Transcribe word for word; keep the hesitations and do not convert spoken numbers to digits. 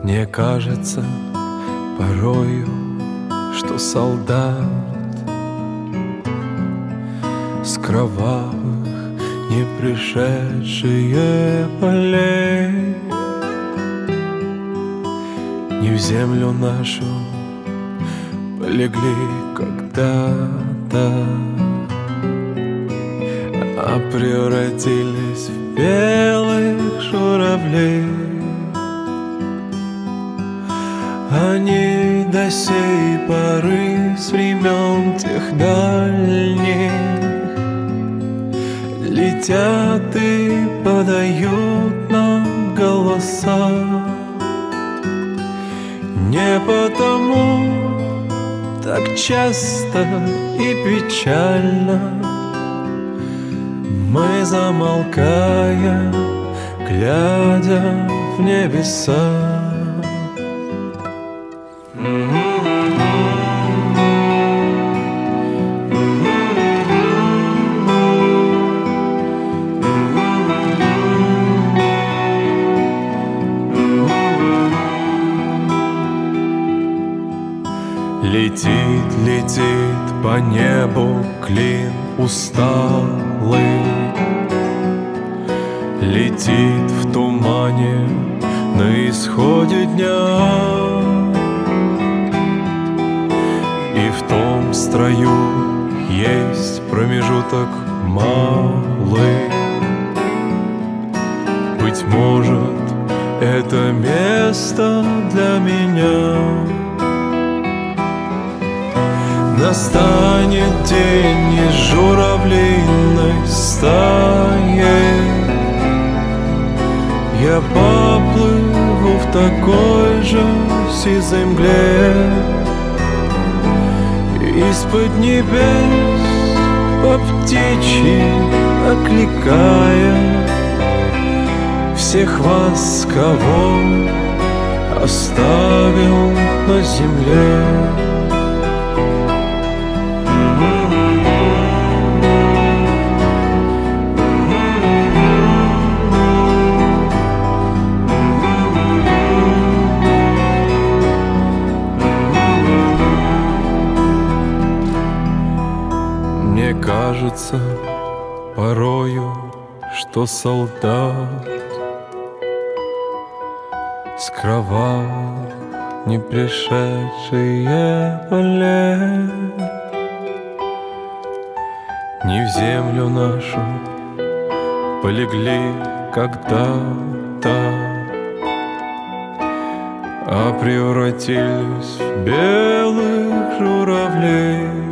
Мне кажется порою, что солдат с кровавых не пришедшие полей не в землю нашу полегли когда-то, а превратились в белых журавлей. Они до сей поры с времен тех дальних летят и подают нам голоса. Не потому так часто и печально мы замолкаем, глядя в небеса. Летит, летит по небу клин усталый, летит в тумане на исходе дня, и в том строю есть промежуток малый. Быть может, это место для меня. Настанет день из журавлиной стаи, я поплыву в такой же сизой мгле, из-под небес по птичьи окликая всех вас, кого оставил на земле. Мне кажется порою, что солдат с кровавых не пришедшие полей не в землю нашу полегли когда-то, а превратились в белых журавлей.